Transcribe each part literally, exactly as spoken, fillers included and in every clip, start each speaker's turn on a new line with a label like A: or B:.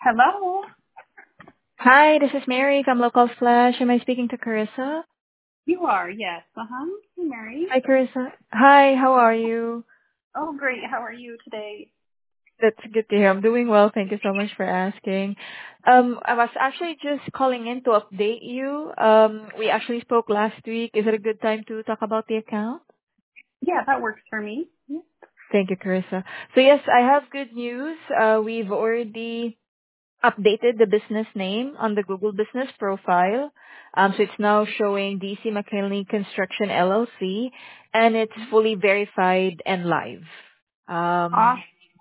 A: Hello.
B: Hi, this is Mary from Local Flash. Am I speaking to Carissa?
A: You are, yes. Uh-huh. Hey, Mary.
B: Hi, Carissa. Hi, how are you?
A: Oh, great. How are you today?
B: That's good to hear. I'm doing well. Thank you so much for asking. Um, I was actually just calling in to update you. Um, we actually spoke last week. Is it a good time to talk about the account?
A: Yeah, that works for me. Yeah.
B: Thank you, Carissa. So yes, I have good news. Uh, we've already updated the business name on the Google Business profile. Um, so it's now showing D C McKinley Construction L L C, and it's fully verified and live.
A: Awesome.
B: Um,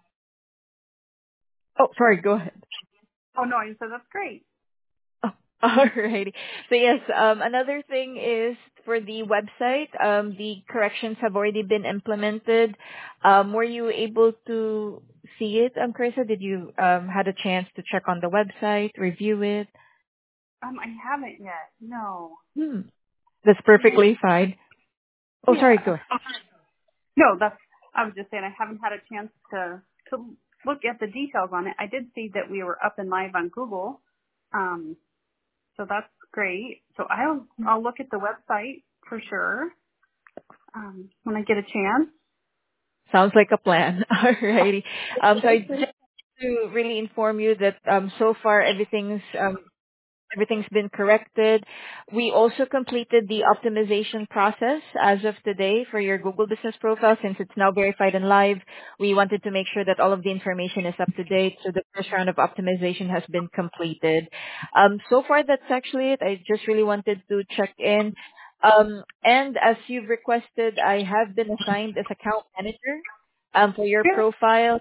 B: oh, sorry, go ahead.
A: Oh, no, I said that's great.
B: Oh, alrighty. So yes, um, another thing is for the website, um, the corrections have already been implemented. Um, were you able to see it, um, Carissa? Did you um, had a chance to check on the website, review it?
A: Um, I haven't yet. No.
B: Hmm. That's
A: Yeah.
B: perfectly fine. Oh, sorry,
A: Yeah.
B: go ahead.
A: No, that's, I was just saying I haven't had a chance to, to look at the details on it. I did see that we were up and live on Google. Um, so that's great. So I'll, I'll look at the website for sure, um, when I get a chance.
B: Sounds like a plan. Alrighty. Um, so I just to really inform you that um, so far everything's um, everything's been corrected. We also completed the optimization process as of today for your Google Business Profile. Since it's now verified and live, we wanted to make sure that all of the information is up to date. So the first round of optimization has been completed. Um, so far, that's actually it. I just really wanted to check in. Um, and as you've requested, I have been assigned as account manager um, for your
A: Good.
B: profile.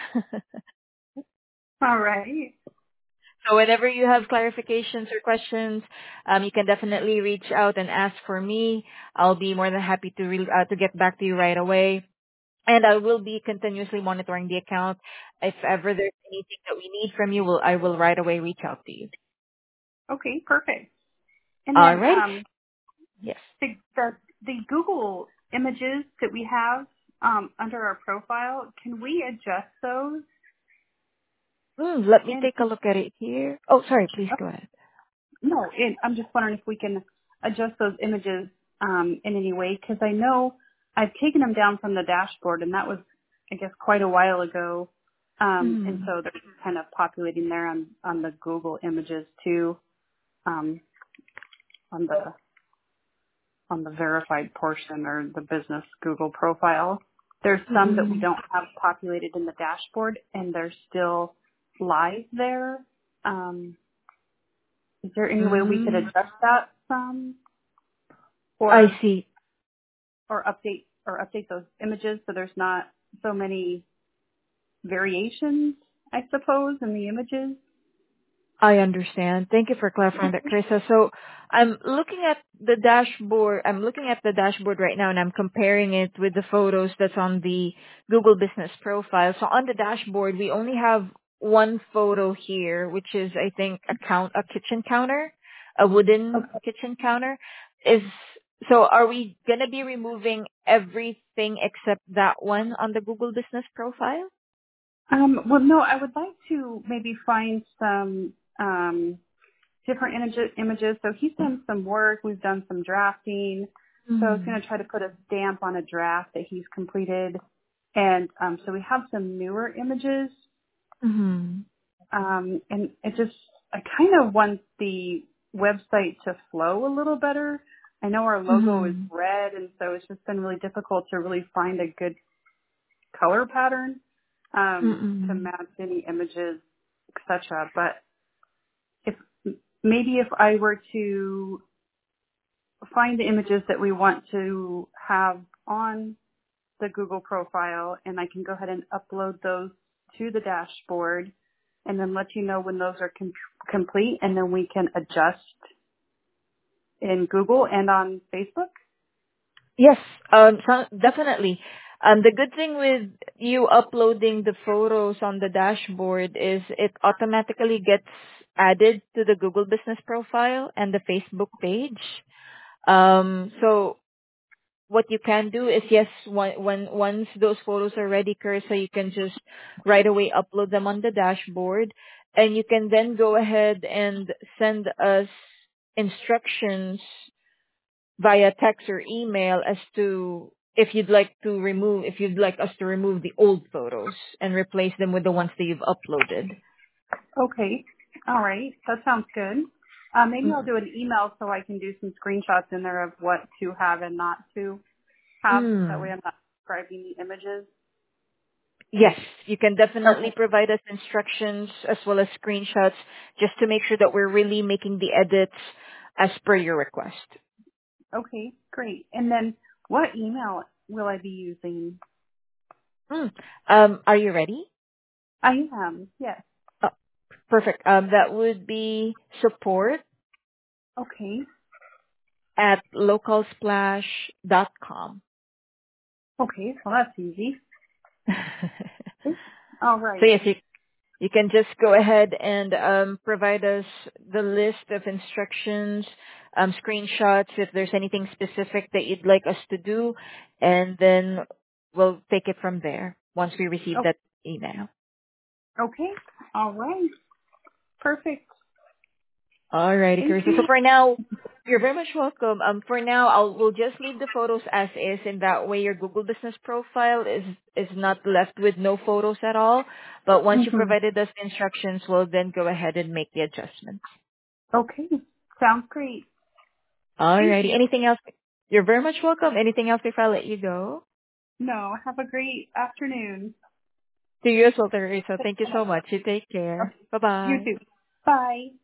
A: All right.
B: So whenever you have clarifications or questions, um, you can definitely reach out and ask for me. I'll be more than happy to re- uh, to get back to you right away. And I will be continuously monitoring the account. If ever there's anything that we need from you, will I will right away reach out to you.
A: Okay, perfect. And then,
B: Alrighty.
A: um,
B: Yes.
A: the the, the Google images that we have um, under our profile, can we adjust those?
B: Hmm, let me
A: And
B: take a look at it here. Oh, sorry. Please go ahead.
A: no, and I'm just wondering if we can adjust those images um, in any way, because I know I've taken them down from the dashboard, and that was, I guess, quite a while ago. Um, and
B: Hmm.
A: so they're kind of populating there on on the Google images too, um, on the on the verified portion or the business Google profile. There's some that we
B: Mm-mm.
A: don't have populated in the dashboard, and they're still live there. Um, is there any way we could
B: Mm.
A: adjust that some,
B: I
A: or
B: see.
A: or update or update those images so there's not so many variations, I suppose, in the images?
B: I understand. Thank you for clarifying that, Krista. So I'm looking at the dashboard. I'm looking at the dashboard right now, and I'm comparing it with the photos that's on the Google Business profile. So on the dashboard, we only have one photo here, which is, I think, a count, a kitchen counter, a wooden
A: Okay.
B: kitchen counter. Is so are we gonna be removing everything except that one on the Google Business profile?
A: Um, well, no, I would like to maybe find some um, different image- images. So he's done some work. We've done some drafting. So I was
B: Mm-hmm.
A: going to try to put a stamp on a draft that he's completed. And um, so we have some newer images.
B: Mm-hmm.
A: Um, and it just, I kind of want the website to flow a little better. I know our logo is
B: Mm-hmm.
A: red, and so it's just been really difficult to really find a good color pattern um, to
B: Mm-hmm.
A: match any images, et cetera. But if maybe if I were to find the images that we want to have on the Google profile, and I can go ahead and upload those to the dashboard and then let you know when those are com- complete, and then we can adjust in Google and on Facebook.
B: Yes, um, so definitely. Um, the good thing with you uploading the photos on the dashboard is it automatically gets added to the Google Business profile and the Facebook page. Um, so what you can do is yes, when, when once those photos are ready, Cursor, you can just right away upload them on the dashboard. and you can then go ahead and send us instructions via text or email as to if you'd like to remove, if you'd like us to remove the old photos and replace them with the ones that you've uploaded.
A: Okay. All right. That sounds good. Uh, maybe I'll
B: Mm.
A: do an email so I can do some screenshots in there of what to have and not to have. That way
B: Mm.
A: I'm not describing the images.
B: Yes, you can definitely
A: Okay.
B: provide us instructions as well as screenshots just to make sure that we're really making the edits as per your request.
A: Okay. Great. And then what email will I be using?
B: Mm. Um, are you ready?
A: I am. Yes.
B: Oh, perfect. Um, that would be support
A: Okay.
B: at localsplash dot com.
A: Okay. Well, that's easy.
B: So
A: All right.
B: yes, you, you can just go ahead and um, provide us the list of instructions, um, screenshots, if there's anything specific that you'd like us to do, and then we'll take it from there once we receive
A: Oh,
B: that email.
A: okay. All right. Perfect.
B: Alrighty,
A: Thank
B: Carissa. So
A: you.
B: for now, you're very much welcome. Um, for now, I'll we'll just leave the photos as is, and that way your Google Business profile is is not left with no photos at all. But once you
A: hmm
B: provided us the instructions, we'll then go ahead and make the adjustments.
A: Okay. Sounds great. Thank
B: Alrighty.
A: you.
B: Anything else? You're very much welcome. Anything else before I let you go?
A: No, have a great afternoon.
B: To you as well, Teresa. Thank you so much. You take care.
A: Okay.
B: Bye
A: You
B: bye.
A: too. Bye.